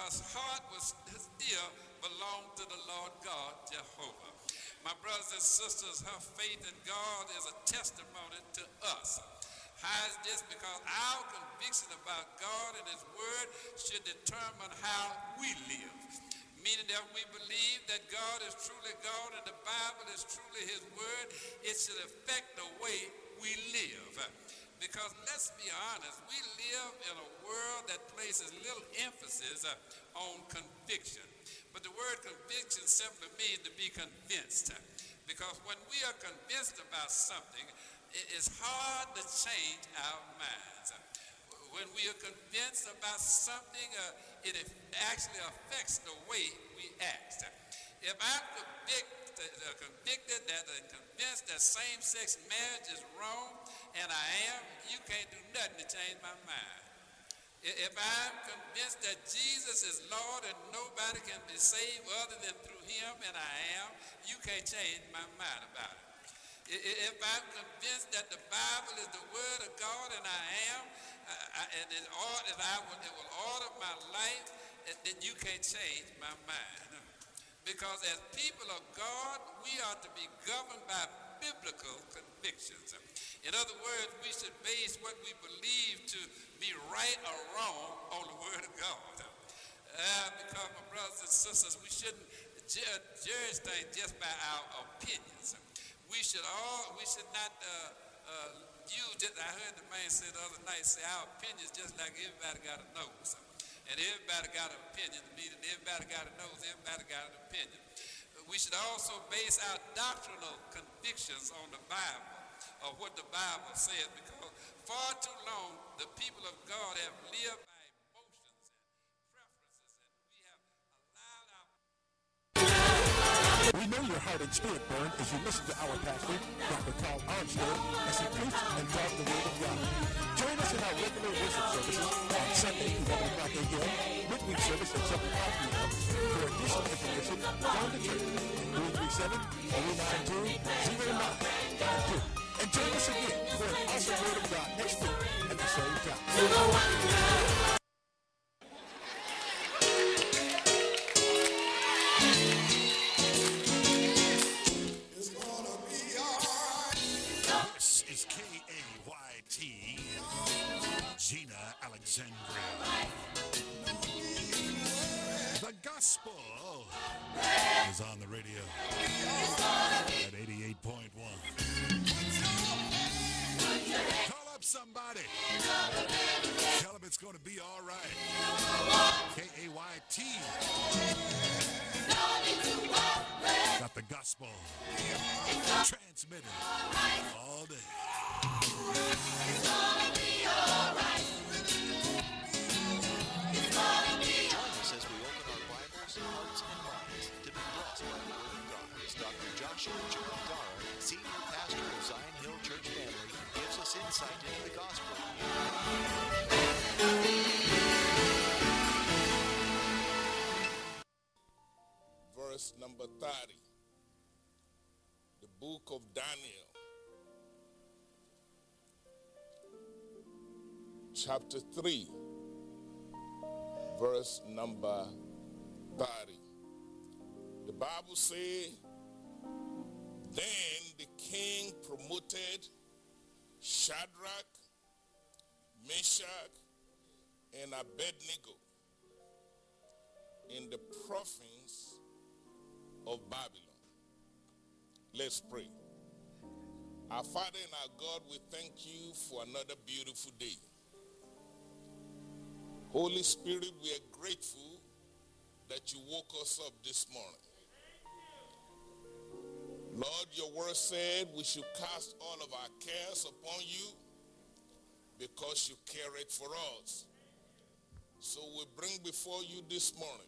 because heart was still belonged to the Lord God, Jehovah. My brothers and sisters, her faith in God is a testimony to us. How is this? Because our conviction about God and His Word should determine how we live. Meaning that we believe that God is truly God and the Bible is truly His Word, it should affect the way we live. Because let's be honest, we live in a world that places little emphasis on conviction. But the word conviction simply means to be convinced. Because when we are convinced about something, it is hard to change our minds. When we are convinced about something, it actually affects the way we act. If I'm convicted that and convinced that same-sex marriage is wrong, and I am, you can't do nothing to change my mind. If I'm convinced that Jesus is Lord and nobody can be saved other than through Him, and I am, you can't change my mind about it. If I'm convinced that the Bible is the Word of God, and I am, and it will order my life, then you can't change my mind. Because as people of God, we are to be governed by biblical convictions. In other words, we should base what we believe to be right or wrong on the Word of God. Because, my brothers and sisters, we shouldn't judge things just by our opinions. We should not use it. I heard the man say the other night, say our opinions just like everybody got a nose. And everybody got an opinion, meaning everybody got a nose, everybody got an opinion. We should also base our doctrinal convictions on the Bible, or what the Bible says, because far too long the people of God have lived by emotions and preferences, and we have allowed our... We know your heart and spirit burn as you listen to our pastor, Dr. Carl Armstead, as he preaches and taught the Word of God. Join us in our regular worship services on Sunday at 11 o'clock a.m., midweek service at 7 o'clock p.m. For additional information, call the church at 337-392-0952. And join us again for an awesome Word of God next week at the same time. This is KAYT, Gina Alexandria. The gospel is on the radio at 88.1. Call up somebody. Tell them it's going to be all right. KAYT. Got the gospel transmitted all day. It's gonna be all right. Join us as we open our Bibles, hearts, and minds to be blessed by the Word of God as Dr. Joshua Gerald Dara, Senior Pastor of Zion Hill Church Family, gives us insight into the gospel. Verse number 30, the book of Daniel, chapter 3, verse number 30. The Bible says, then the king promoted Shadrach, Meshach, and Abednego in the province of Babylon. Let's pray. Our Father and our God, we thank you for another beautiful day. Holy Spirit, we are grateful that you woke us up this morning. Lord, your word said we should cast all of our cares upon you because you care it for us. So we bring before you this morning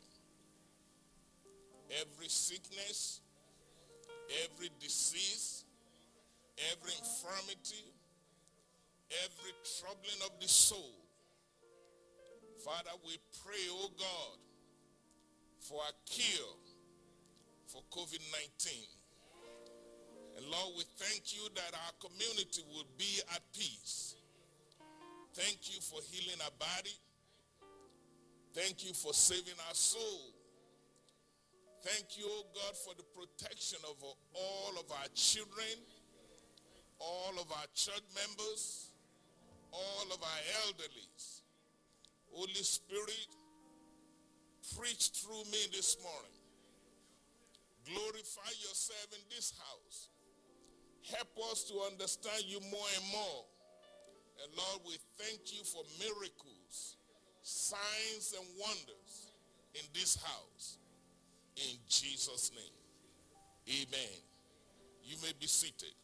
every sickness, every disease, every infirmity, every troubling of the soul. Father, we pray, oh God, for a cure for COVID-19. And Lord, we thank you that our community will be at peace. Thank you for healing our body. Thank you for saving our soul. Thank you, oh God, for the protection of all of our children, all of our church members, all of our elderlies. Holy Spirit, preach through me this morning. Glorify yourself in this house. Help us to understand you more and more. And Lord, we thank you for miracles, signs and wonders in this house. In Jesus' name, amen. You may be seated.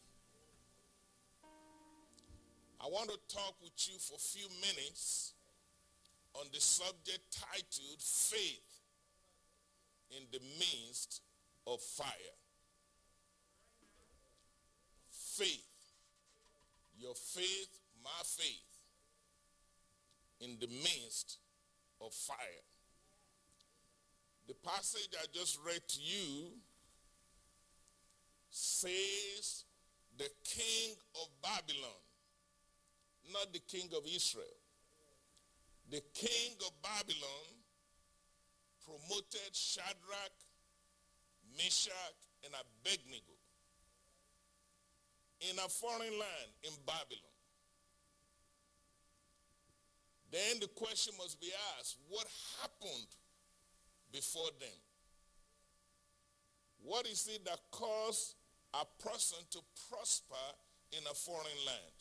I want to talk with you for a few minutes on the subject titled Faith in the Midst of Fire. Faith. Your faith, my faith, in the midst of fire. The passage I just read to you says the king of Babylon, not the king of Israel. The king of Babylon promoted Shadrach, Meshach, and Abednego in a foreign land in Babylon. Then the question must be asked, what happened before them? What is it that caused a person to prosper in a foreign land?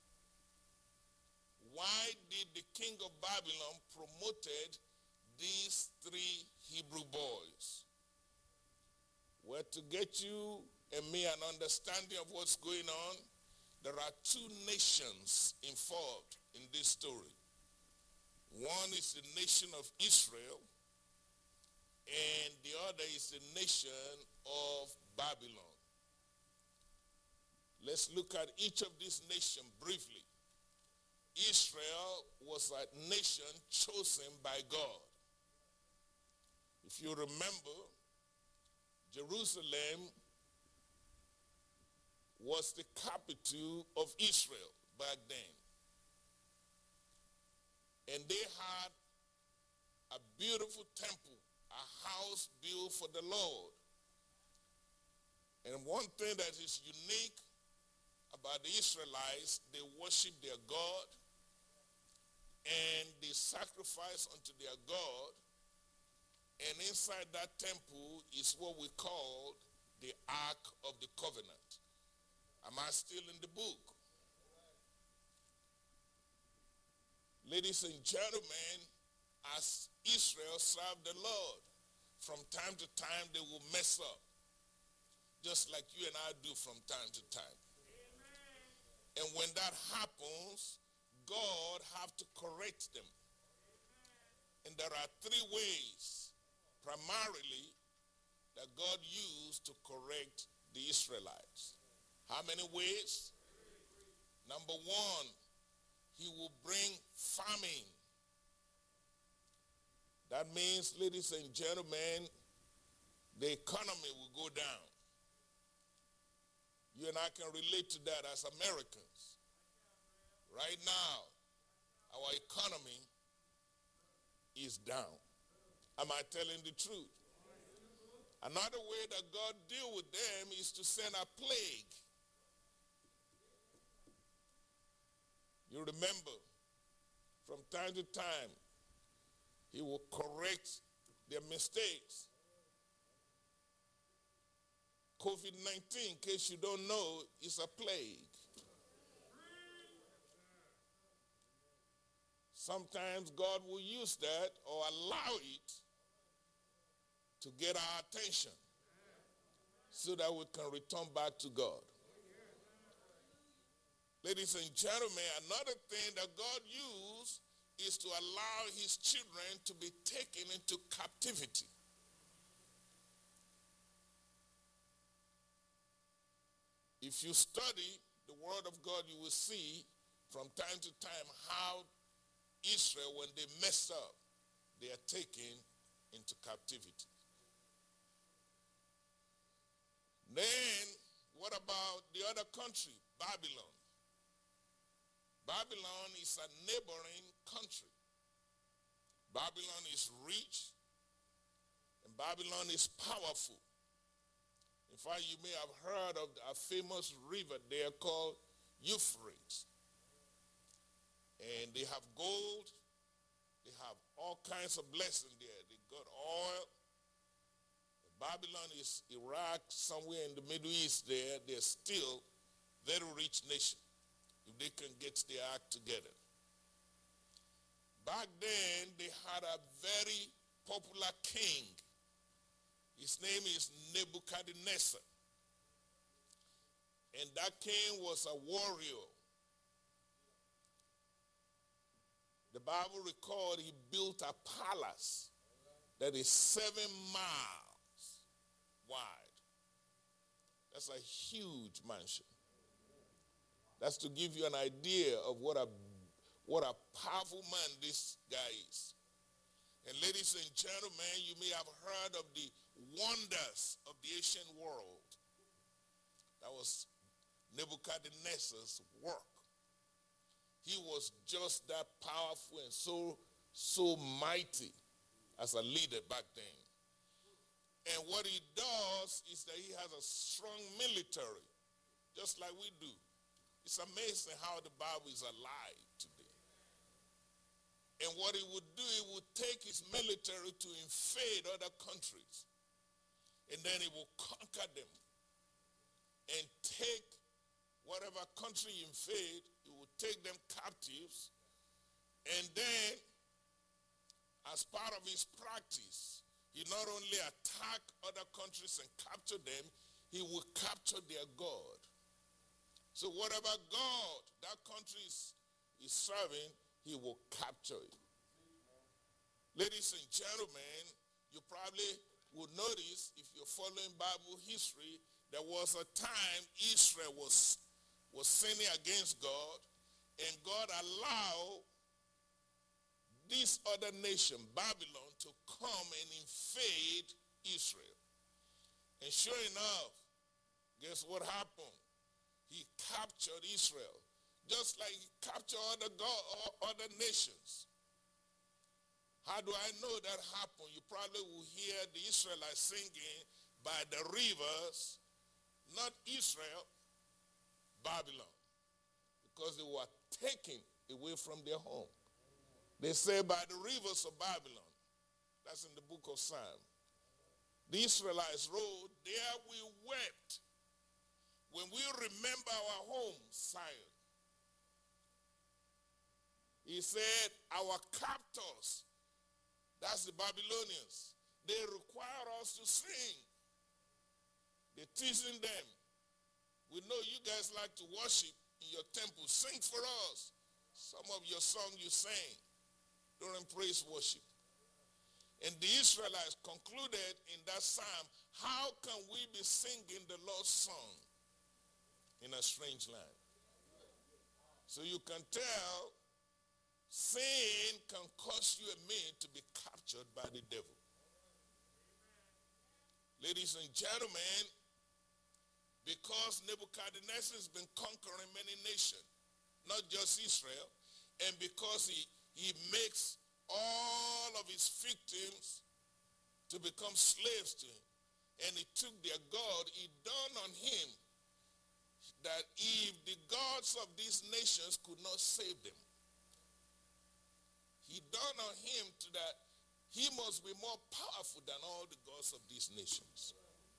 Why did the king of Babylon promoted these three Hebrew boys? Well, to get you and me an understanding of what's going on, there are two nations involved in this story. One is the nation of Israel, and the other is the nation of Babylon. Let's look at each of these nations briefly. Israel was a nation chosen by God. If you remember, Jerusalem was the capital of Israel back then. And they had a beautiful temple, a house built for the Lord. And one thing that is unique about the Israelites, they worship their God and they sacrifice unto their God. And inside that temple is what we call the Ark of the Covenant. Am I still in the book? Ladies and gentlemen, as Israel served the Lord, from time to time they will mess up, just like you and I do from time to time. Amen. And when that happens, God have to correct them. Amen. And there are three ways, primarily, that God used to correct the Israelites. How many ways? Number one, he will bring famine. That means, ladies and gentlemen, the economy will go down. You and I can relate to that as Americans. Right now, our economy is down. Am I telling the truth? Another way that God deal with them is to send a plague. You remember, from time to time, he will correct their mistakes. COVID-19, in case you don't know, is a plague. Sometimes God will use that or allow it to get our attention so that we can return back to God. Ladies and gentlemen, another thing that God used is to allow his children to be taken into captivity. If you study the word of God, you will see from time to time how Israel, when they mess up, they are taken into captivity. Then, what about the other country, Babylon? Babylon is a neighboring country. Babylon is rich, and Babylon is powerful. In fact, you may have heard of a famous river there called Euphrates. And they have gold, they have all kinds of blessings there. They got oil. Babylon is Iraq, somewhere in the Middle East there. They're still a very rich nation if they can get their act together. Back then, they had a very popular king. His name is Nebuchadnezzar. And that king was a warrior. The Bible records he built a palace that is 7 miles wide. That's a huge mansion. That's to give you an idea of what a powerful man this guy is. And ladies and gentlemen, you may have heard of the wonders of the ancient world. That was Nebuchadnezzar's work. He was just that powerful and so mighty as a leader back then. And what he does is that he has a strong military, just like we do. It's amazing how the Bible is alive today. And what he would do, he would take his military to invade other countries. And then he will conquer them and take whatever country he invade, he will take them captives. And then, as part of his practice, he not only attack other countries and capture them, he will capture their God. So whatever God that country is serving, he will capture it. Ladies and gentlemen, you probably would notice, if you're following Bible history, there was a time Israel was sinning against God, and God allowed this other nation, Babylon, to come and invade Israel. And sure enough, guess what happened? He captured Israel, just like he captured other nations. How do I know that happened? You probably will hear the Israelites singing by the rivers, not Israel, Babylon, because they were taken away from their home. They say by the rivers of Babylon. That's in the book of Psalm. The Israelites wrote, there we wept when we remember our home, Zion. He said, our captors, that's the Babylonians, they require us to sing. They're teasing them. We know you guys like to worship in your temple. Sing for us. Some of your songs you sang during praise worship. And the Israelites concluded in that psalm, how can we be singing the Lord's song in a strange land? So you can tell, sin can cause you and me to be captured by the devil. Ladies and gentlemen, because Nebuchadnezzar has been conquering many nations, not just Israel, and because he makes all of his victims to become slaves to him, and he took their God, it dawned on him that if the gods of these nations could not save them, he dawned on him that he must be more powerful than all the gods of these nations.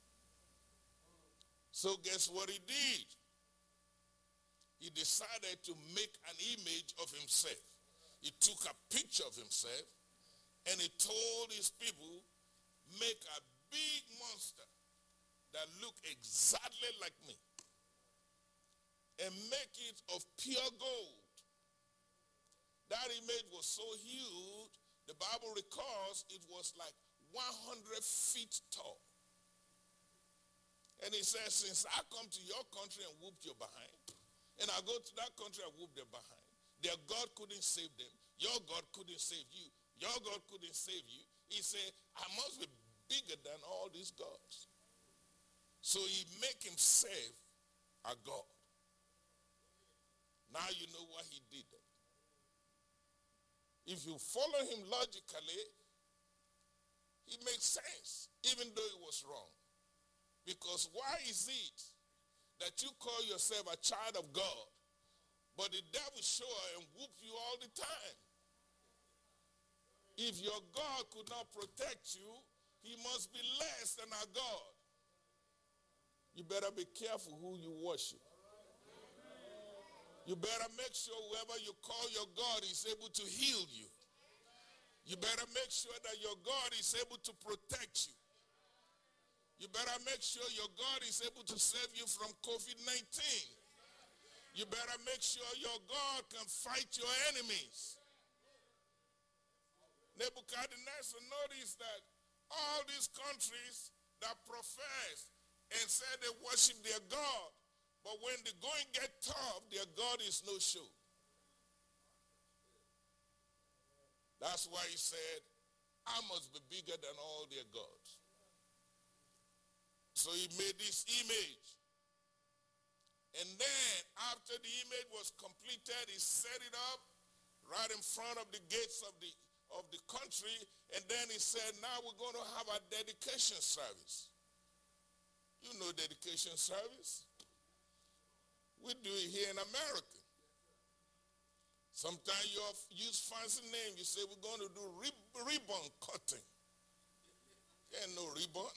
So guess what he did? He decided to make an image of himself. He took a picture of himself and he told his people, make a big monster that look exactly like me and make it of pure gold. That image was so huge, the Bible records it was like 100 feet tall. And he says, since I come to your country and whoop your behind, and I go to that country and whoop their behind, their God couldn't save them, your God couldn't save you, your God couldn't save you. He said, I must be bigger than all these gods. So he make himself a God. Now you know why he did that. If you follow him logically, it makes sense, even though it was wrong. Because why is it that you call yourself a child of God, but the devil show up and whoop you all the time? If your God could not protect you, he must be less than our God. You better be careful who you worship. You better make sure whoever you call your God is able to heal you. You better make sure that your God is able to protect you. You better make sure your God is able to save you from COVID-19. You better make sure your God can fight your enemies. Nebuchadnezzar noticed that all these countries that profess and say they worship their God, but when the going get tough, their God is no show. That's why he said, I must be bigger than all their gods. So he made this image. And then after the image was completed, he set it up right in front of the gates of the country. And then he said, now we're going to have a dedication service. You know dedication service. We do it here in America. Sometimes you use fancy name. You say we're going to do ribbon cutting. Ain't no ribbon.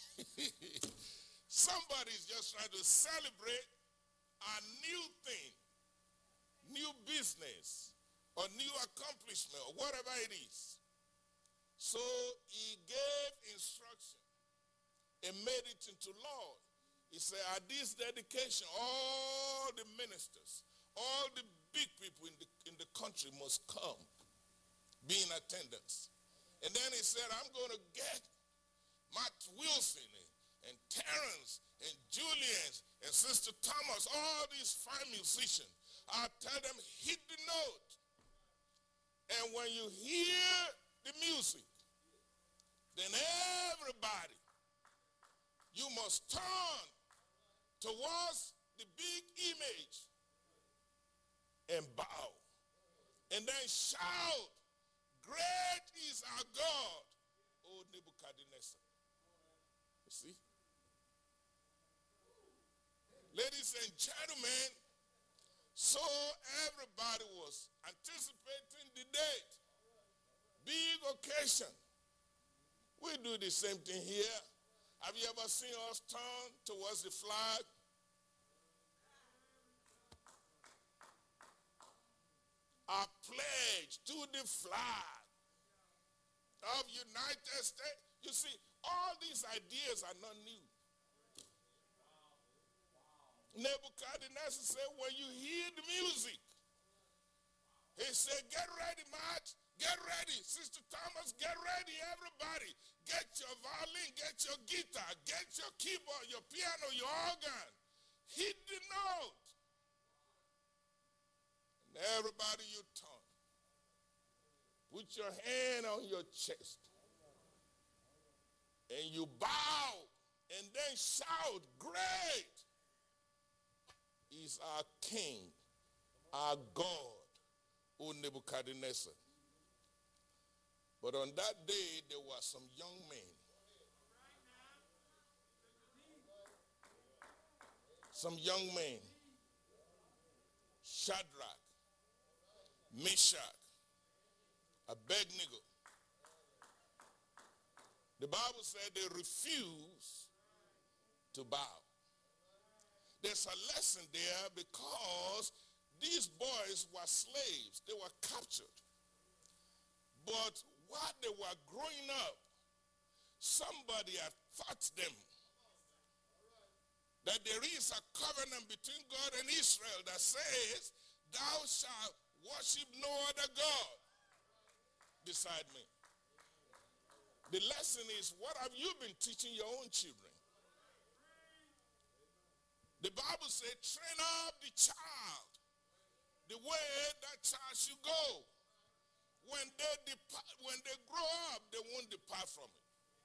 Somebody's just trying to celebrate a new thing, new business, or new accomplishment, or whatever it is. So he gave instruction and made it into law. He said, at this dedication, all the ministers, all the big people in the country must come, be in attendance. And then he said, I'm going to get Matt Wilson and Terrence and Julius and Sister Thomas, all these fine musicians. I'll tell them, hit the note. And when you hear the music, then everybody, you must turn towards the big image and bow. And then shout, great is our God, O Nebuchadnezzar. You see? Ladies and gentlemen, so everybody was anticipating the date. Big occasion. We do the same thing here. Have you ever seen us turn towards the flag? A pledge to the flag of United States. You see, all these ideas are not new. Nebuchadnezzar said, when you hear the music, he said, get ready, Matt. Get ready. Sister Thomas, get ready, everybody. Get your violin, get your guitar, get your keyboard, your piano, your organ. Hit the note. And everybody you turn. Put your hand on your chest. And you bow. And then shout, great is our King, our God, O Nebuchadnezzar. But on that day, there were some young men. Some young men. Shadrach, Meshach, Abednego. The Bible said they refused to bow. There's a lesson there because these boys were slaves. They were captured. But while they were growing up, somebody had taught them that there is a covenant between God and Israel that says, thou shalt worship no other God beside me. The lesson is, what have you been teaching your own children? The Bible says, train up the child the way that child should go. When they grow up, they won't depart from it.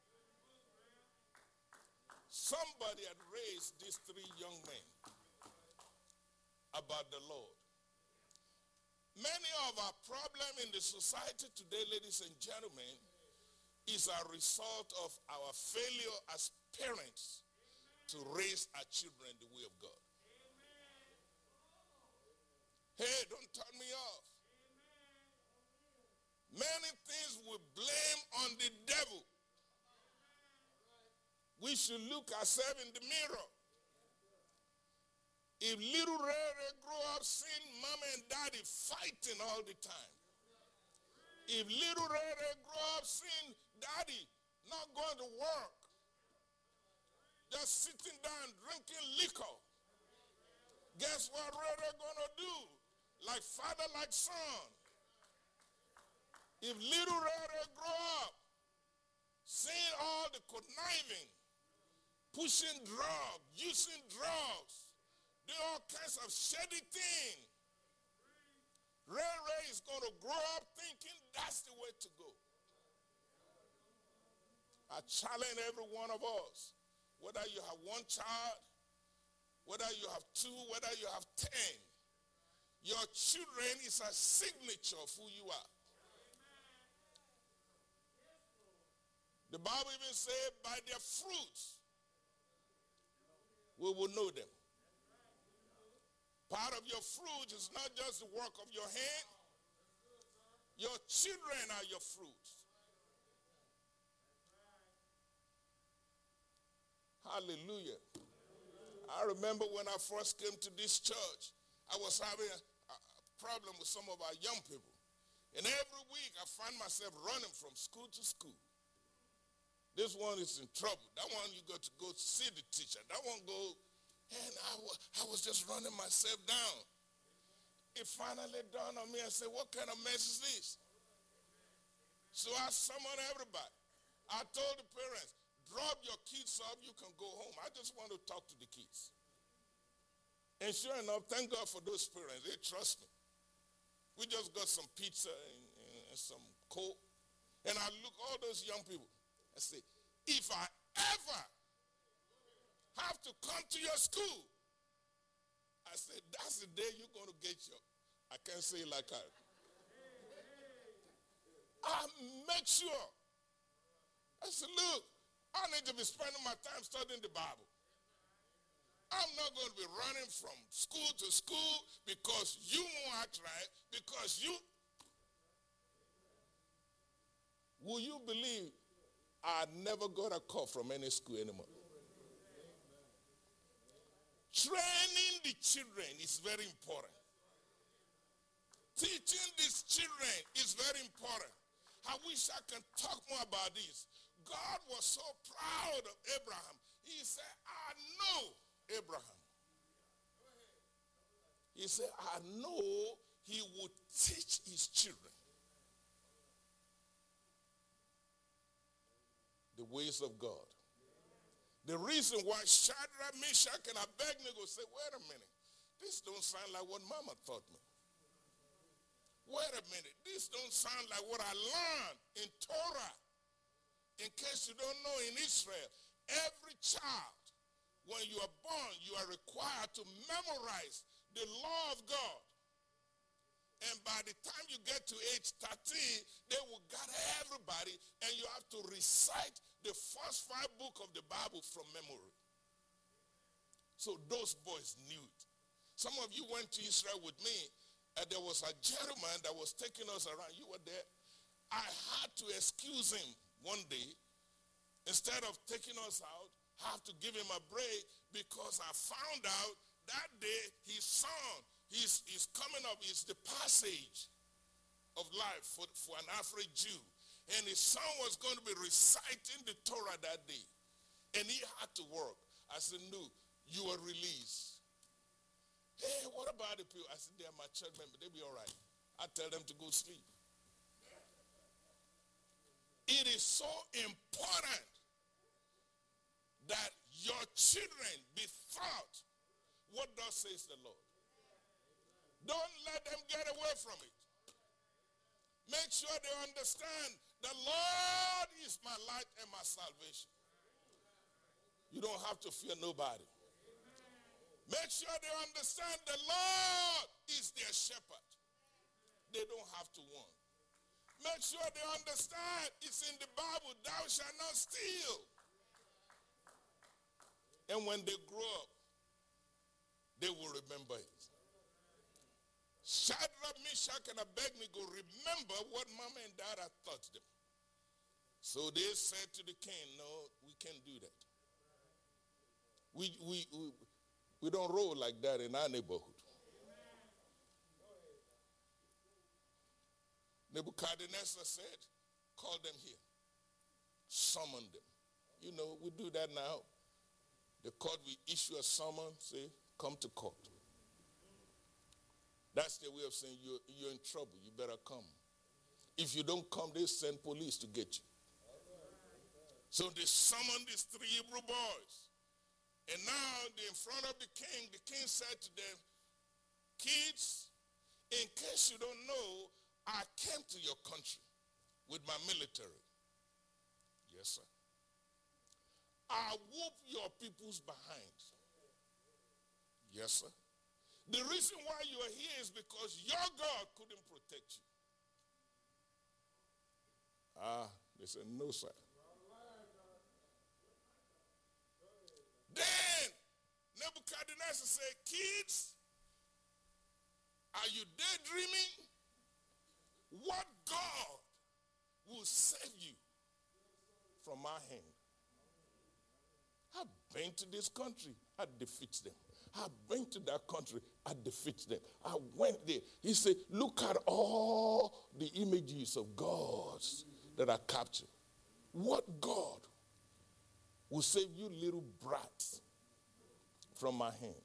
Somebody had raised these three young men about the Lord. Many of our problems in the society today, ladies and gentlemen, is a result of our failure as parents to raise our children the way of God. Hey, don't turn me off. Many things we blame on the devil. We should look ourselves in the mirror. If little Ray grow up seeing mama and daddy fighting all the time, if little Ray grow up seeing daddy not going to work, just sitting down drinking liquor, guess what Ray gonna do? Like father, like son. If little Ray grow up seeing all the conniving, pushing drugs, using drugs, doing all kinds of shady things, Ray is going to grow up thinking that's the way to go. I challenge every one of us, whether you have one child, whether you have two, whether you have 10, your children is a signature of who you are. The Bible even says, by their fruits, we will know them. Part of your fruit is not just the work of your hand. Your children are your fruits. Hallelujah. I remember when I first came to this church, I was having a problem with some of our young people. And every week I find myself running from school to school. This one is in trouble. That one you got to go see the teacher. That one go, and I was just running myself down. It finally dawned on me. I said, what kind of mess is this? So I summoned everybody. I told the parents, drop your kids off, you can go home. I just want to talk to the kids. And sure enough, thank God for those parents. They trust me. We just got some pizza and some Coke. And I look all those young people. I say, if I ever have to come to your school, I said, that's the day you're going to get your, I can't say it like that. I make sure. I said, look, I need to be spending my time studying the Bible. I'm not going to be running from school to school because you won't act right, because you. Will you believe I never got a call from any school anymore? Training the children is very important. Teaching these children is very important. I wish I can talk more about this. God was so proud of Abraham. He said, I know Abraham. He said, I know he would teach his children the ways of God. The reason why Shadrach, Meshach, and Abednego say, wait a minute, this don't sound like what Mama taught me. Wait a minute, this don't sound like what I learned in Torah. In case you don't know, in Israel, every child, when you are born, you are required to memorize the law of God. And by the time you get to age 13, they will gather everybody, and you have to recite the first 5 books of the Bible from memory. So those boys knew it. Some of you went to Israel with me, and there was a gentleman that was taking us around. You were there. I had to excuse him one day. Instead of taking us out, I have to give him a break because I found out that day his son, he's coming up, is the passage of life for an African Jew. And his son was going to be reciting the Torah that day. And he had to work. I said, no, you are released. Hey, what about the people? I said, they are my church members. They'll be all right. I tell them to go sleep. It is so important that your children be taught what thus says the Lord. Don't let them get away from it. Make sure they understand the Lord is my light and my salvation. You don't have to fear nobody. Make sure they understand the Lord is their shepherd. they don't have to want. Make sure they understand it's in the Bible, thou shalt not steal. And when they grow up, they will remember it. Shadrach, Meshach, and Abednego remember what mama and dad had taught them. So they said to the king, no, we can't do that. We don't roll like that in our neighborhood. Nebuchadnezzar said, call them here. Summon them. You know, we do that now. The court will issue a summons, say, come to court. That's the way of saying you're in trouble. You better come. If you don't come, they send police to get you. So they summoned these 3 Hebrew boys. And now they're in front of the king. The king said to them, kids, in case you don't know, I came to your country with my military. Yes, sir. I whoop your people's behind. Yes, sir. The reason why you are here is because your God couldn't protect you. They said, no, sir. Then Nebuchadnezzar said, kids, are you daydreaming? What God will save you from my hand? I've been to this country, I defeat them. I've been to that country, I defeat them. I went there. He said, look at all the images of gods that are captured. What God will save you little brats from my hand?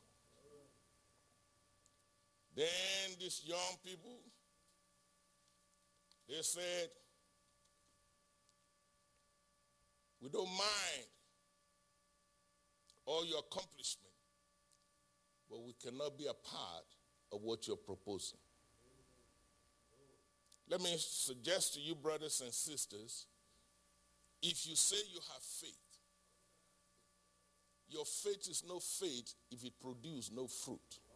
Then these young people, they said, we don't mind all your accomplishment, but we cannot be a part of what you're proposing. Let me suggest to you, brothers and sisters, if you say you have faith, your faith is no faith if it produces no fruit.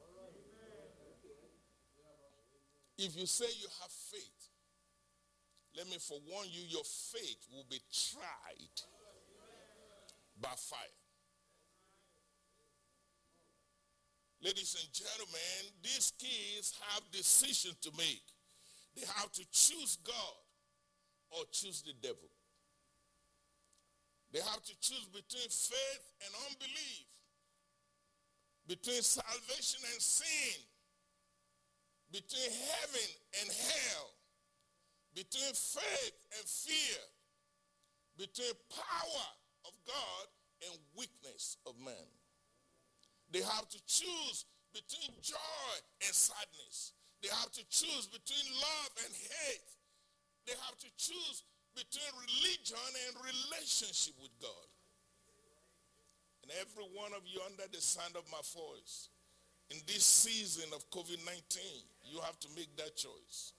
If you say you have faith, let me forewarn you, your faith will be tried by fire. Ladies and gentlemen, these kids have decisions to make. They have to choose God or choose the devil. They have to choose between faith and unbelief, between salvation and sin, between heaven and hell, between faith and fear, between power of God and weakness of man. They have to choose between joy and sadness. They have to choose between love and hate. They have to choose between religion and relationship with God. And every one of you under the sound of my voice, in this season of COVID-19, you have to make that choice.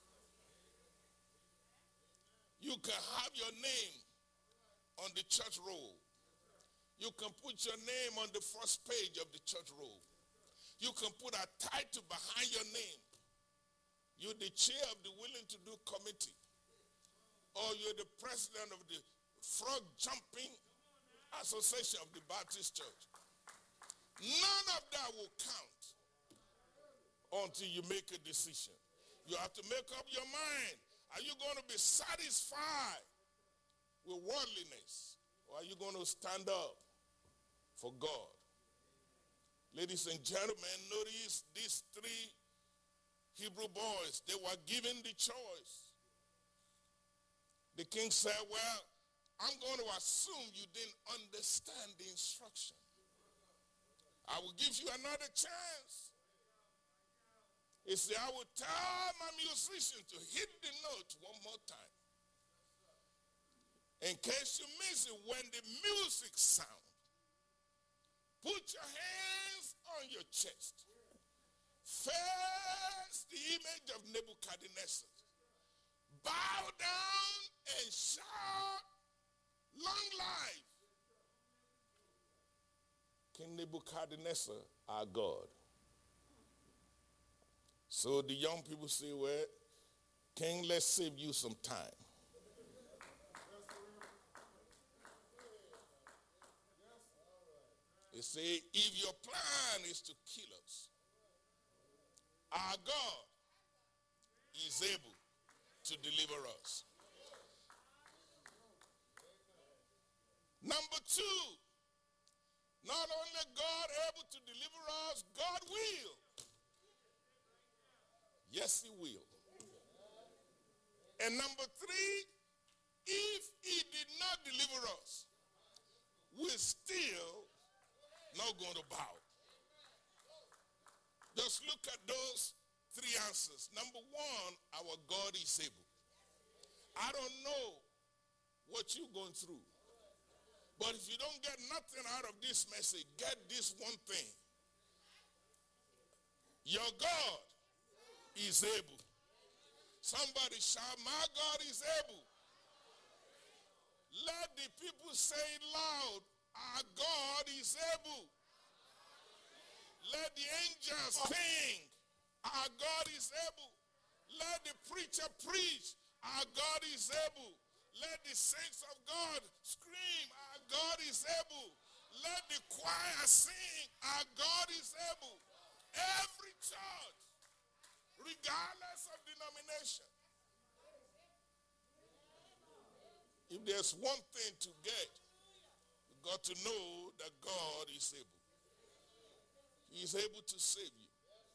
You can have your name on the church roll. You can put your name on the first page of the church roll. You can put a title behind your name. You're the chair of the Willing to Do committee. Or you're the president of the Frog Jumping Association of the Baptist Church. None of that will count until you make a decision. You have to make up your mind. Are you going to be satisfied with worldliness? Or are you going to stand up for God? Ladies and gentlemen, notice these 3 Hebrew boys, they were given the choice. The king said, well, I'm going to assume you didn't understand the instruction. I will give you another chance. He said, I will tell my musician to hit the note one more time. In case you miss it, when the music sounds, put your hands on your chest. Face the image of Nebuchadnezzar. Bow down and shout, long life. King Nebuchadnezzar, our God. So the young people say, well, King, let's save you some time. They say, if your plan is to kill us, our God is able to deliver us. Number two, not only God able to deliver us, God will. Yes, he will. And number three, if he did not deliver us, we're still not going to bow. Just look at those three answers. Number one, our God is able. I don't know what you're going through, but if you don't get nothing out of this message, get this one thing. Your God is able. Somebody shout, my God is able. Let the people say it loud. Our God is able. Let the angels sing. Our God is able. Let the preacher preach. Our God is able. Let the saints of God scream. Our God is able. Let the choir sing. Our God is able. Every church, regardless of denomination. If there's one thing to get, you've got to know that God is able. He is able to save you.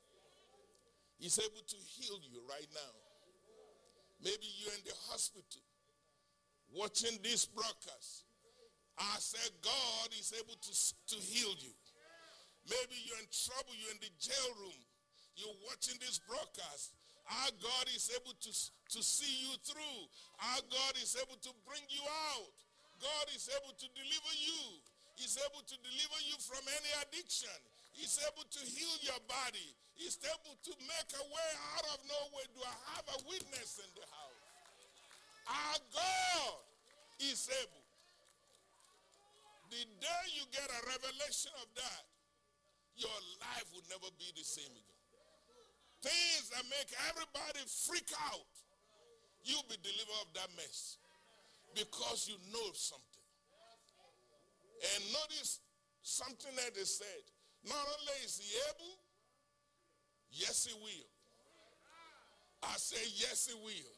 He's able to heal you right now. Maybe you're in the hospital watching this broadcast. I said God is able to heal you. Maybe you're in trouble, you're in the jail room. You're watching this broadcast. Our God is able to see you through. Our God is able to bring you out. God is able to deliver you. He's able to deliver you from any addiction. He's able to heal your body. He's able to make a way out of nowhere. Do I have a witness in the house? Our God is able. The day you get a revelation of that, your life will never be the same again. Things that make everybody freak out, you'll be delivered of that mess because you know something. And notice something that they said. Not only is he able, yes, he will. I say, yes, he will.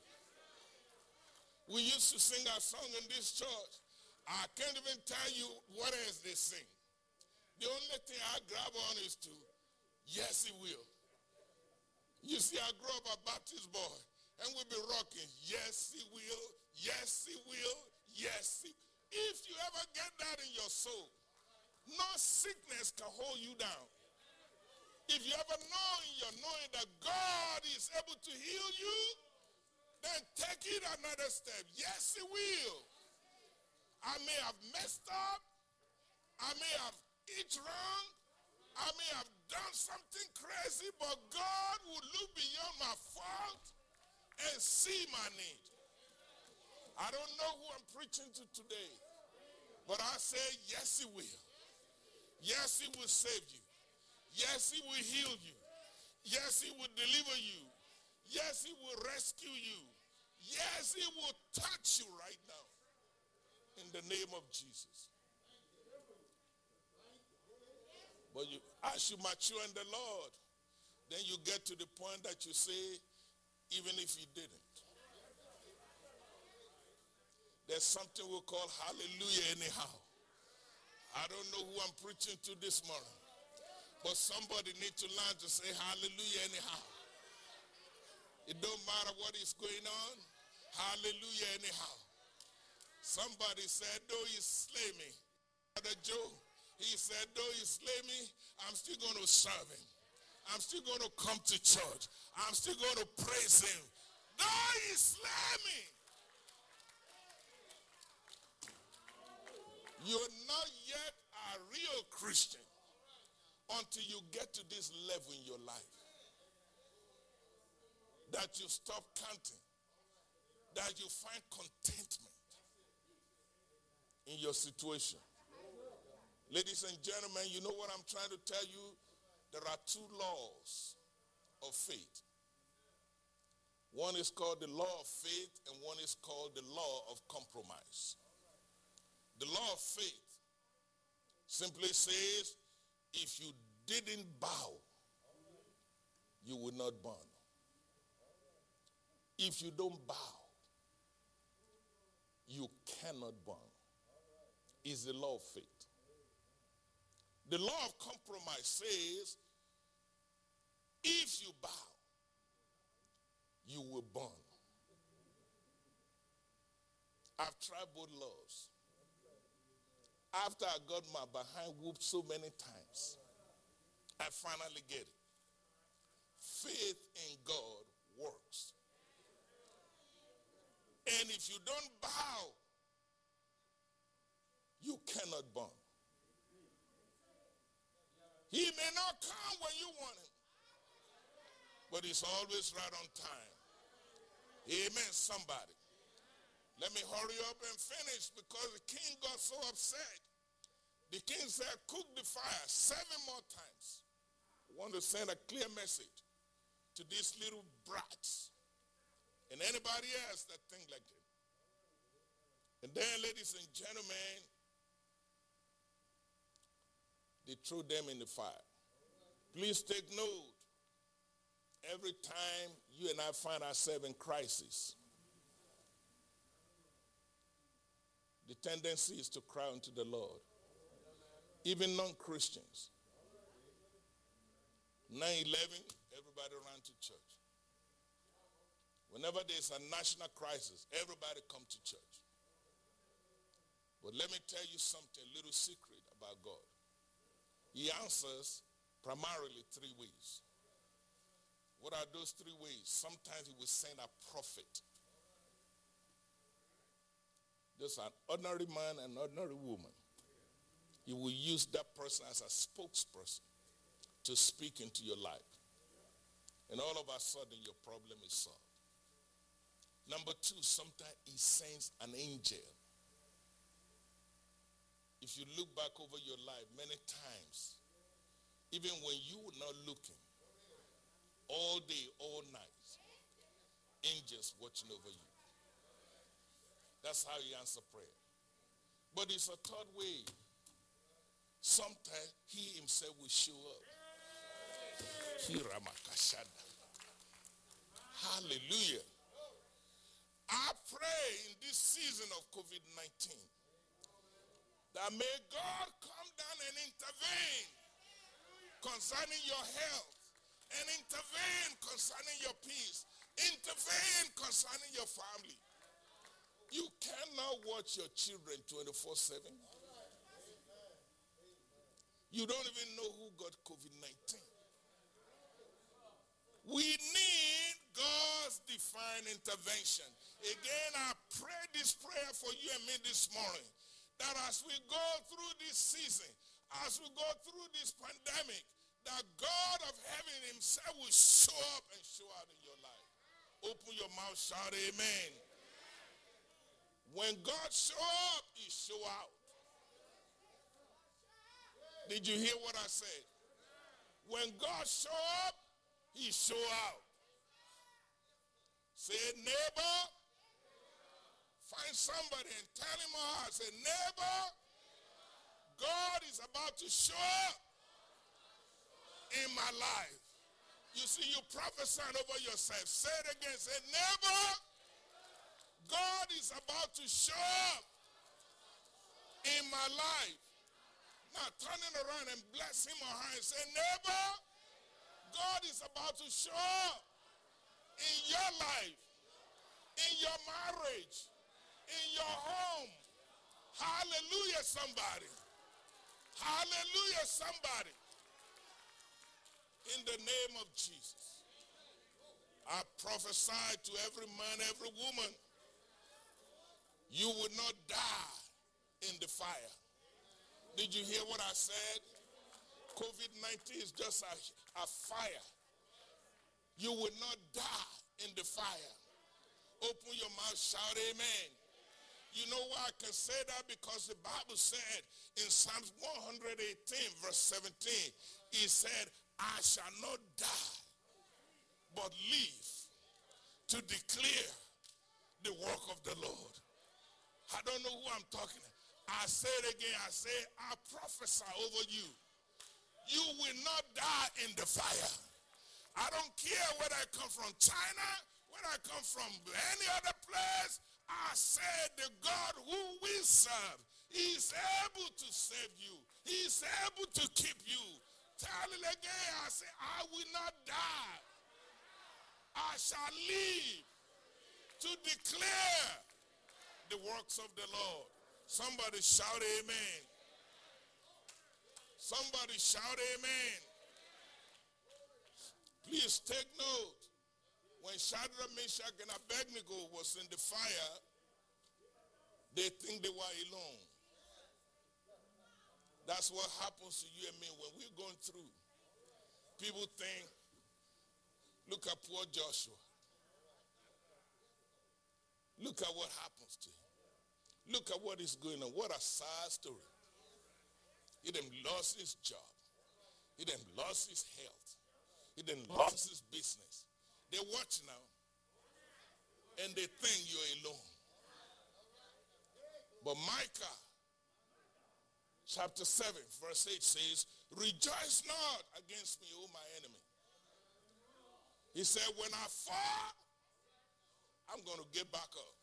We used to sing our song in this church. I can't even tell you what else they sing. The only thing I grab on is to, yes, he will. You see, I grew up a Baptist boy, and we'll be rocking, yes, he will, yes, he will, yes, he. If you ever get that in your soul, no sickness can hold you down. If you ever know in your knowing that God is able to heal you, then take it another step. Yes, he will. I may have messed up. I may have eaten wrong. I may have done something crazy, but God will look beyond my fault and see my need. I don't know who I'm preaching to today, but I say, yes, he will. Yes, he will save you. Yes, he will heal you. Yes, he will deliver you. Yes, he will rescue you. Yes, he will touch you right now. In the name of Jesus. But as you mature in the Lord, then you get to the point that you say, even if he didn't. There's something we call hallelujah anyhow. I don't know who I'm preaching to this morning, but somebody needs to learn to say hallelujah anyhow. It don't matter what is going on, hallelujah anyhow. Somebody said, though he slay me, Brother Joe, he said, though he slay me, I'm still going to serve him. I'm still going to come to church. I'm still going to praise him. Though he slay me. You're not yet a real Christian until you get to this level in your life. That you stop counting. That you find contentment in your situation. Ladies and gentlemen, you know what I'm trying to tell you? There are two laws of faith. One is called the law of faith, and one is called the law of compromise. The law of faith simply says, if you didn't bow, you will not burn. If you don't bow, you cannot burn. Is the law of faith. The law of compromise says, if you bow, you will burn. I've tried both laws. After I got my behind whooped so many times, I finally get it. Faith in God works. And if you don't bow, you cannot burn. He may not come when you want him, but he's always right on time. Amen, somebody. Let me hurry up and finish because the king got so upset. The king said, cook the fire 7 more times. I want to send a clear message to these little brats and anybody else that think like them. And then, ladies and gentlemen, they threw them in the fire. Please take note. Every time you and I find ourselves in crisis, the tendency is to cry unto the Lord. Even non-Christians. 9/11, everybody ran to church. Whenever there's a national crisis, everybody come to church. But let me tell you something, a little secret about God. He answers primarily 3 ways. What are those 3 ways? Sometimes he will send a prophet. Just an ordinary man and ordinary woman. He will use that person as a spokesperson to speak into your life. And all of a sudden, your problem is solved. Number 2, sometimes he sends an angel. If you look back over your life many times, even when you were not looking, all day, all night, angels watching over you. That's how he answers prayer. But it's a 3rd way. Sometimes he himself will show up. Hallelujah. I pray in this season of COVID-19 that may God come down and intervene concerning your health, and intervene concerning your peace, intervene concerning your family. You cannot watch your children 24/7. You don't even know who got COVID-19. We need God's divine intervention. Again, I pray this prayer for you and me this morning, that as we go through this season, as we go through this pandemic, that God of heaven himself will show up and show out in your life. Open your mouth, shout amen. When God show up, he show out. Did you hear what I said? When God show up, he show out. Say, neighbor, find somebody and tell him or her, say, neighbor, God is about to show up in my life. You see, you prophesying over yourself. Say it again. Say, neighbor, God is about to show up in my life. Now turn it around and bless him or her and say, neighbor, God is about to show up in your life, in your marriage, in your home. Hallelujah, somebody. Hallelujah, somebody. In the name of Jesus, I prophesy to every man, every woman, you will not die in the fire. Did you hear what I said? COVID-19 is just a fire. You will not die in the fire. Open your mouth, shout amen. You know why I can say that? Because the Bible said in Psalms 118 verse 17, it said, I shall not die, but live to declare the work of the Lord. I don't know who I'm talking to. I say it again. I say, I prophesy over you. You will not die in the fire. I don't care whether I come from China, whether I come from any other place. I said the God who we serve, he is able to save you. He is able to keep you. Tell it again. I say, I will not die. I shall live to declare the works of the Lord. Somebody shout amen. Somebody shout amen. Please take note. When Shadrach, Meshach, and Abednego was in the fire, they think they were alone. That's what happens to you and me when we're going through. People think, look at poor Joshua. Look at what happens to him. Look at what is going on. What a sad story. He then lost his job. He then lost his health. He then lost his business. They watch now, and they think you're alone. But Micah chapter 7, verse 8 says, rejoice not against me, O my enemy. He said, when I fall, I'm going to get back up.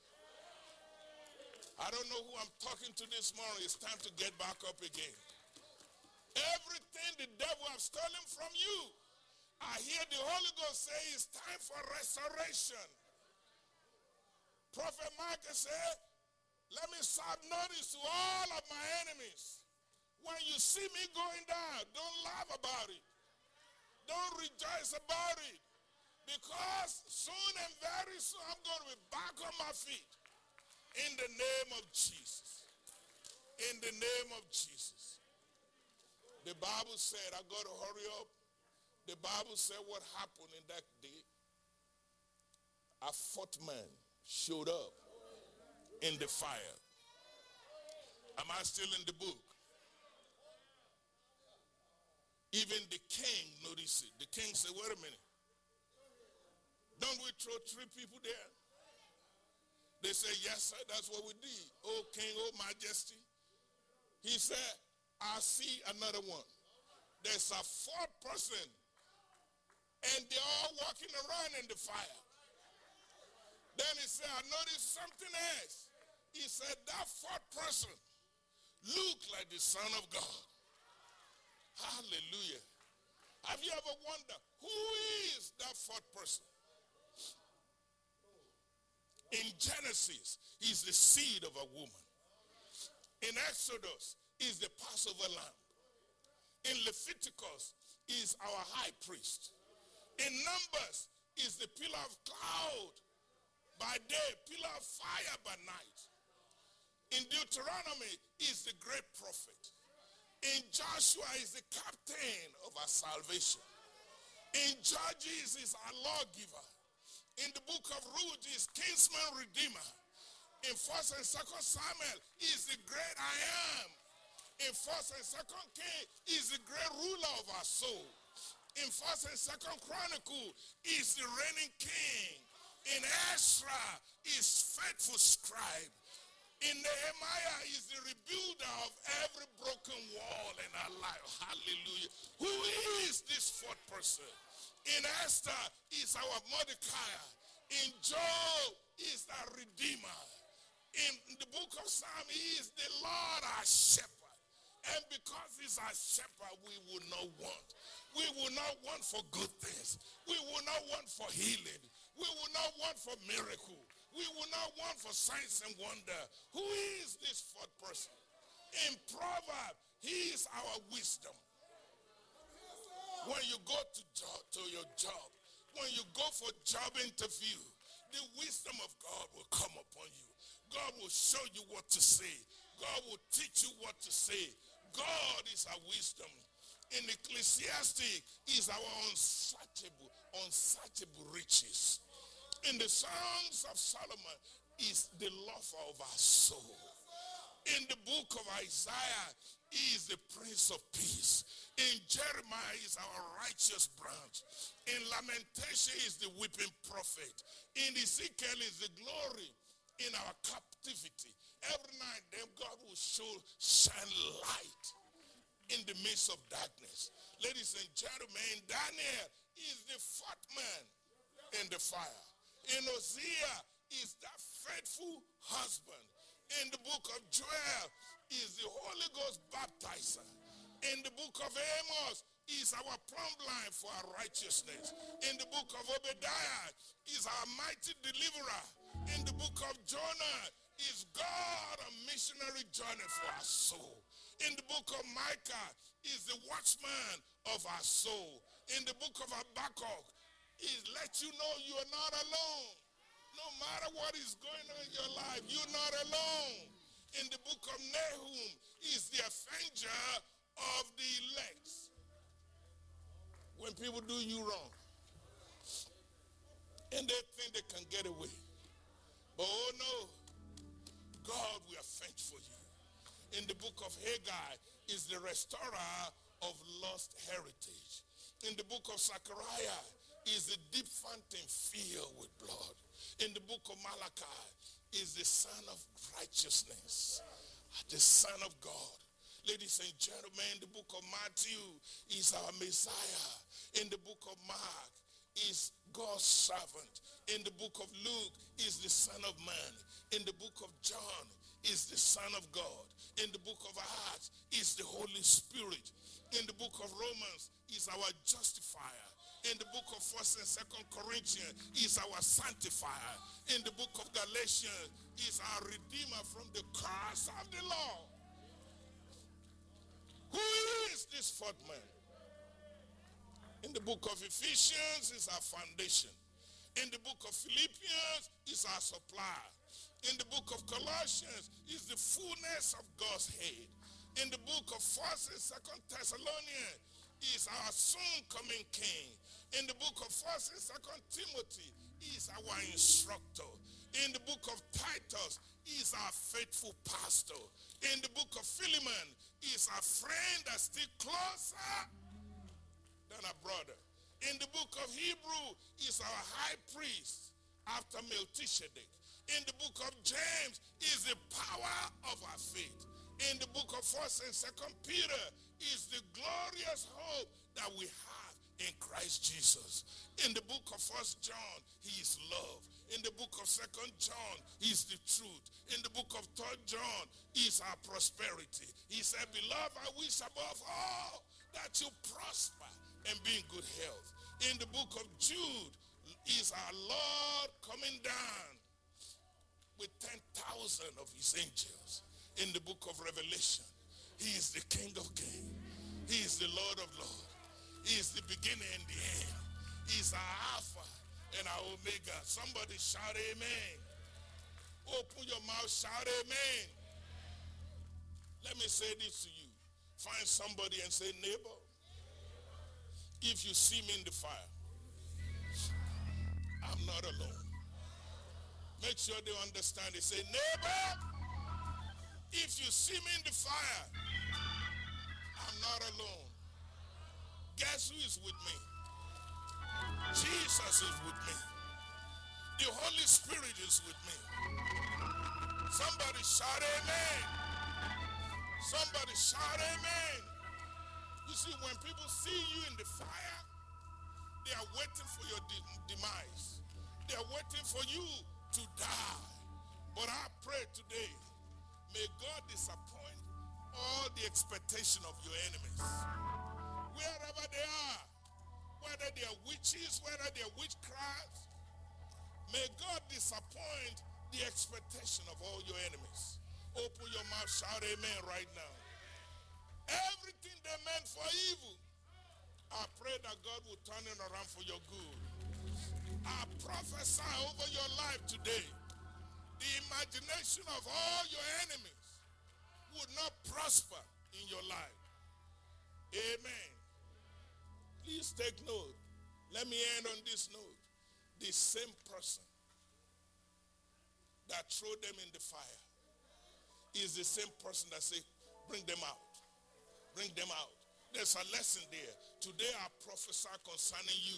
I don't know who I'm talking to this morning. It's time to get back up again. Everything the devil has stolen from you, I hear the Holy Ghost say it's time for restoration. Prophet Micah said, let me serve notice to all of my enemies. When you see me going down, don't laugh about it. Don't rejoice about it. Because soon and very soon I'm going to be back on my feet. In the name of Jesus. In the name of Jesus. The Bible said, I got to hurry up. The Bible said what happened in that day. A fourth man showed up in the fire. Am I still in the book? Even the king noticed it. The king said, wait a minute. Don't we throw 3 people there? They said, yes, sir, that's what we did. Oh, king, oh, majesty. He said, I see another one. There's a 4th person, and they're all walking around in the fire. Then he said, I noticed something else. He said, that 4th person looked like the Son of God. Hallelujah. Have you ever wondered, who is that 4th person? In Genesis, he's the seed of a woman. In Exodus, he's the Passover lamb. In Leviticus, he's our high priest. In Numbers, he's the pillar of cloud by day, pillar of fire by night. In Deuteronomy, he's the great prophet. In Joshua, he's the captain of our salvation. In Judges, he's our lawgiver. In the book of Ruth, he's kinsman redeemer. In 1st and 2nd Samuel, he's the great I am. In 1st and 2nd King, he's the great ruler of our soul. In 1st and 2nd Chronicle, he's the reigning king. In Ezra, he's faithful scribe. In Nehemiah, he's the rebuilder of every broken wall in our life. Hallelujah. Who is this 4th person? In Esther, he's our Mordecai. In Job, he's the Redeemer. In the book of Psalm, he is the Lord our shepherd. And because he's our shepherd, we will not want. We will not want for good things. We will not want for healing. We will not want for miracle. We will not want for signs and wonder. Who is this 4th person? In Proverbs, he is our wisdom. When you go to your job, when you go for job interview, the wisdom of God will come upon you. God will show you what to say. God will teach you what to say. God is our wisdom. In Ecclesiastes, is our unsearchable riches. In the Songs of Solomon, is the lover of our soul. In the book of Isaiah, He is the Prince of Peace. In Jeremiah, he is our righteous branch. In Lamentation, he is the weeping prophet. In Ezekiel, he is the glory in our captivity. Every night, then God will shine light in the midst of darkness. Ladies and gentlemen, Daniel is the fourth man in the fire. In Hosea is that faithful husband. In the book of Joel is the Holy Ghost baptizer. In the book of Amos is our plumb line for our righteousness. In the book of Obadiah is our mighty deliverer. In the book of Jonah is God a missionary journey for our soul. In the book of Micah is the watchman of our soul. In the book of Habakkuk is let you know you are not alone. No matter what is going on in your life, you're not alone. In the book of Nahum is the avenger of the elect. When people do you wrong and they think they can get away. But oh no, God will avenge for you. In the book of Haggai is the restorer of lost heritage. In the book of Zechariah is the deep fountain filled with blood. In the book of Malachi is the Son of righteousness, the Son of God. Ladies and gentlemen, the book of Matthew is our Messiah. In the book of Mark is God's servant. In the book of Luke is the Son of Man. In the book of John is the Son of God. In the book of Acts is the Holy Spirit. In the book of Romans is our justifier. In the book of 1st and 2nd Corinthians is our sanctifier. In the book of Galatians is our redeemer from the curse of the law. Who is this fourth man? In the book of Ephesians is our foundation. In the book of Philippians is our supply. In the book of Colossians is the fullness of God's head. In the book of 1st and 2nd Thessalonians is our soon coming king. In the book of 1st and 2nd Timothy is our instructor. In the book of Titus is our faithful pastor. In the book of Philemon is our friend that's still closer than a brother. In the book of Hebrew is our high priest after Melchizedek. In the book of James is the power of our faith. In the book of 1st and 2nd Peter is the glorious hope that we have in Christ Jesus. In the book of 1st John, he is love. In the book of 2nd John, he is the truth. In the book of 3rd John, he is our prosperity. He said, beloved, I wish above all that you prosper and be in good health. In the book of Jude, is our Lord coming down with 10,000 of his angels. In the book of Revelation, he is the King of Kings. He is the Lord of Lords. He is the beginning and the end. He is our Alpha and our Omega. Somebody shout amen. Open your mouth, shout amen. Let me say this to you. Find somebody and say, neighbor, if you see me in the fire, I'm not alone. Make sure they understand it. Say, neighbor, if you see me in the fire, I'm not alone. Guess who is with me? Jesus is with me. The Holy Spirit is with me. Somebody shout amen. Somebody shout amen. You see, when people see you in the fire, they are waiting for your demise. They are waiting for you to die. But I pray today, may God disappoint all the expectation of your enemies. Wherever they are, whether they are witches, whether they are witchcrafts, may God disappoint the expectation of all your enemies. Open your mouth, shout amen right now. Everything they meant for evil, I pray that God will turn it around for your good. I prophesy over your life today, the imagination of all your enemies would not prosper in your life. Amen. Please take note. Let me end on this note. The same person that threw them in the fire is the same person that said, bring them out. Bring them out. There's a lesson there. Today I prophesy concerning you.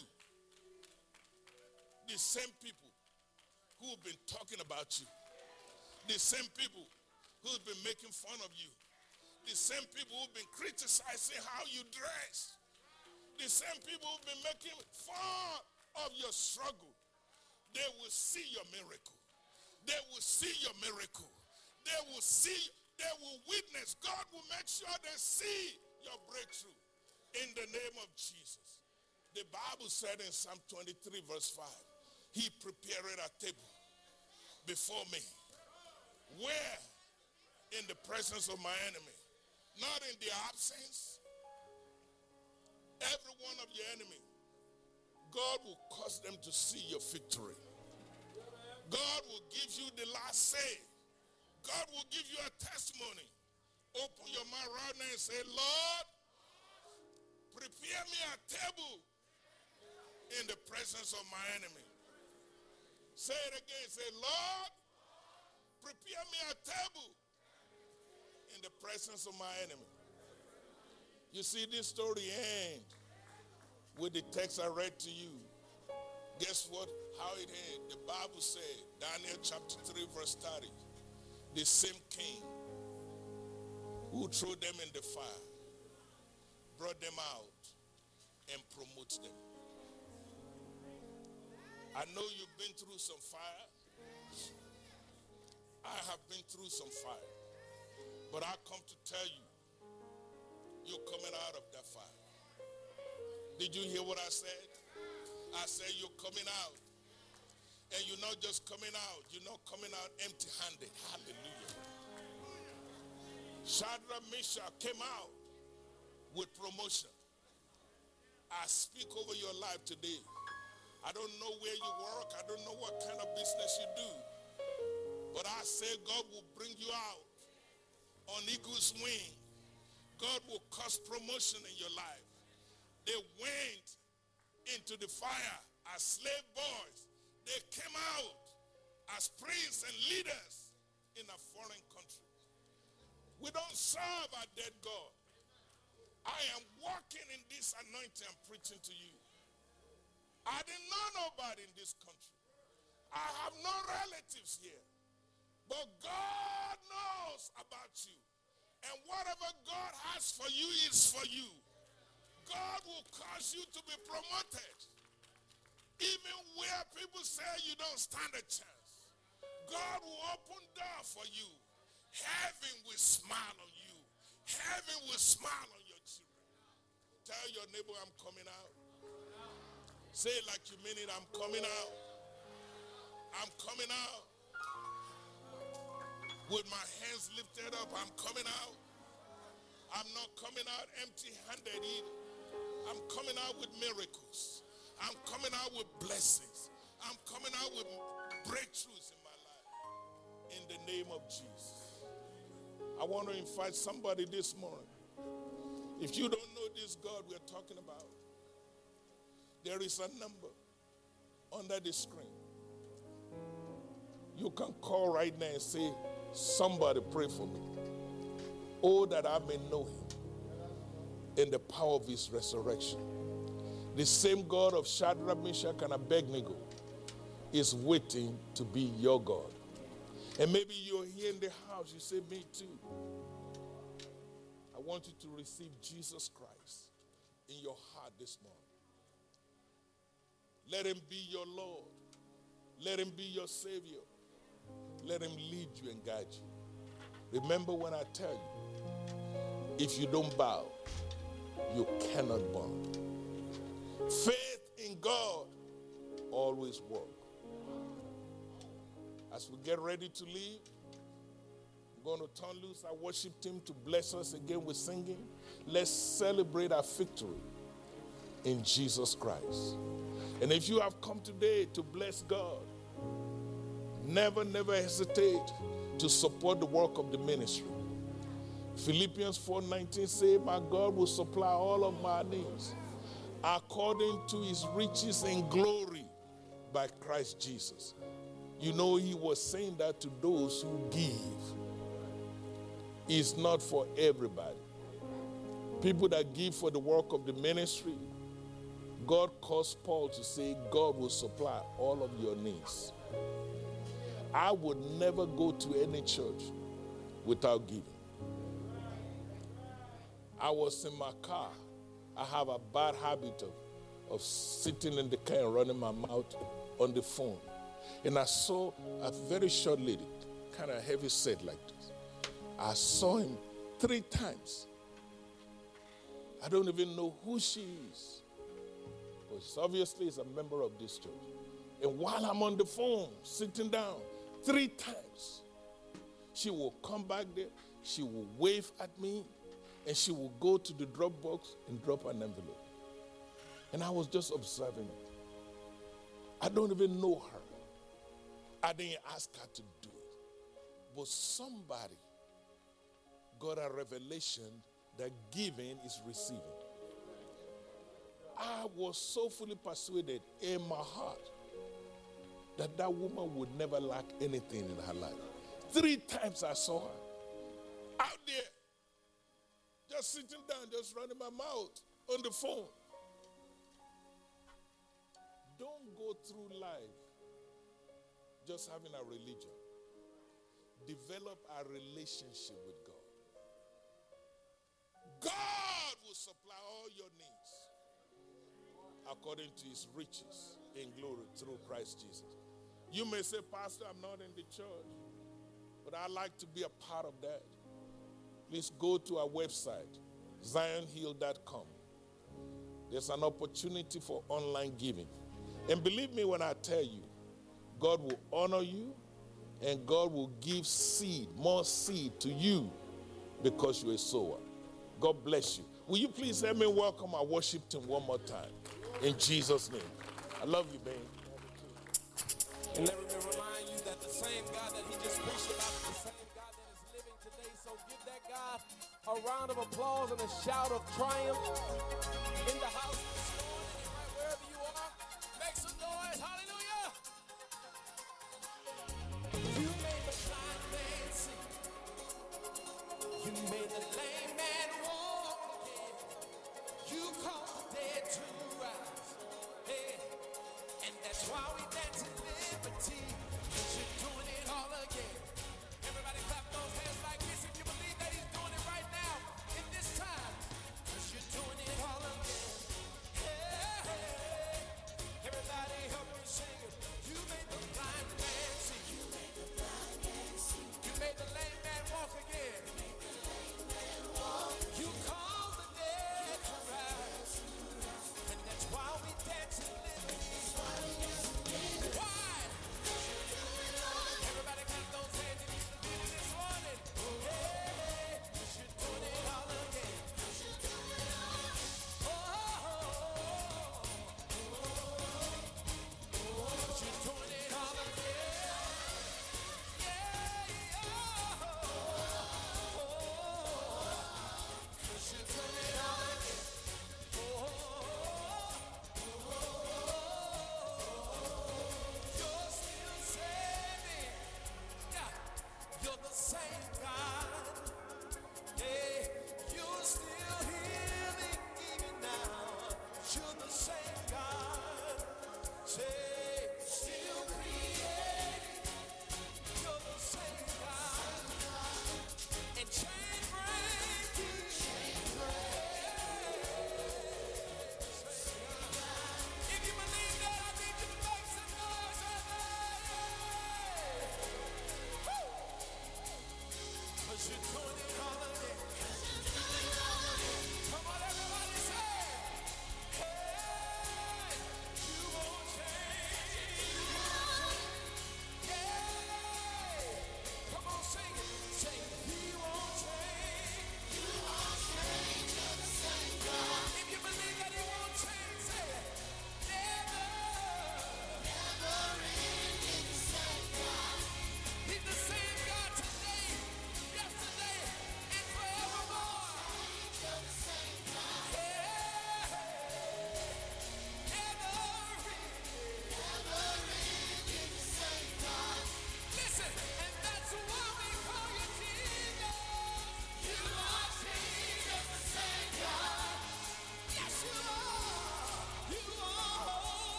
The same people who have been talking about you, the same people who have been making fun of you, the same people who have been criticizing how you dress, the same people who have been making fun of your struggle, they will see your miracle. They will see your miracle. They will see, they will witness. God will make sure they see your breakthrough in the name of Jesus. The Bible said in Psalm 23 verse 5, he prepared a table before me. Where? In the presence of my enemy. Not in their absence. Every one of your enemy, God will cause them to see your victory. God will give you the last say. God will give you a testimony. Open your mouth right now and say, Lord, prepare me a table in the presence of my enemy. Say it again. Say, Lord, prepare me a table in the presence of my enemy. You see, this story ends with the text I read to you. Guess what? How it ended. The Bible said, Daniel chapter 3 verse 30, the same king who threw them in the fire brought them out and promotes them. I know you've been through some fire. I have been through some fire. But I come to tell you, you're coming out of that fire. Did you hear what I said? I said you're coming out. And you're not just coming out. You're not coming out empty-handed. Hallelujah. Shadrach, Meshach came out with promotion. I speak over your life today. I don't know where you work. I don't know what kind of business you do. But I say God will bring you out on eagle's wing. God will cause promotion in your life. They went into the fire as slave boys. They came out as priests and leaders in a foreign country. We don't serve a dead God. I am walking in this anointing I'm preaching to you. I didn't know nobody in this country. I have no relatives here. But God knows about you. And whatever God has for you is for you. God will cause you to be promoted. Even where people say you don't stand a chance. God will open door for you. Heaven will smile on you. Heaven will smile on your children. Tell your neighbor, I'm coming out. Say it like you mean it. I'm coming out. I'm coming out. With my hands lifted up, I'm coming out. I'm not coming out empty-handed either. I'm coming out with miracles. I'm coming out with blessings. I'm coming out with breakthroughs in my life. In the name of Jesus. I want to invite somebody this morning. If you don't know this God we're talking about, there is a number under the screen. You can call right now and say, somebody pray for me. Oh, that I may know him in the power of his resurrection. The same God of Shadrach, Meshach, and Abednego is waiting to be your God. And maybe you're here in the house, you say, me too. I want you to receive Jesus Christ in your heart this morning. Let him be your Lord. Let him be your Savior. Let him lead you and guide you. Remember when I tell you, if you don't bow, you cannot bond. Faith in God always works. As we get ready to leave, I'm going to turn loose our worship team to bless us again with singing. Let's celebrate our victory in Jesus Christ. And if you have come today to bless God, never hesitate to support the work of the ministry. Philippians 4:19 says, my God will supply all of my needs according to his riches and glory by Christ Jesus. You know, he was saying that to those who give. It's not for everybody. People that give for the work of the ministry, God caused Paul to say, God will supply all of your needs. I would never go to any church without giving. I was in my car. I have a bad habit of sitting in the car and running my mouth on the phone. And I saw a very short lady, kind of heavy set like this. I saw him 3 times. I don't even know who she is. But obviously is a member of this church. And while I'm on the phone, sitting down, 3 times, she will come back there, she will wave at me, and she will go to the drop box and drop an envelope. And I was just observing it. I don't even know her. I didn't ask her to do it. But somebody got a revelation that giving is receiving. I was so fully persuaded in my heart that that woman would never lack anything in her life. 3 times I saw her out there, just sitting down, just running my mouth on the phone. Don't go through life just having a religion. Develop a relationship with God. God will supply all your needs according to his riches in glory through Christ Jesus. You may say, Pastor, I'm not in the church, but I'd like to be a part of that. Please go to our website, zionhill.com. There's an opportunity for online giving. And believe me when I tell you, God will honor you and God will give seed, more seed to you because you're a sower. God bless you. Will you please help me welcome our worship team one more time? In Jesus' name. I love you, man. And let me remind you that the same God that he just preached about is the same God that is living today. So give that God a round of applause and a shout of triumph in the house.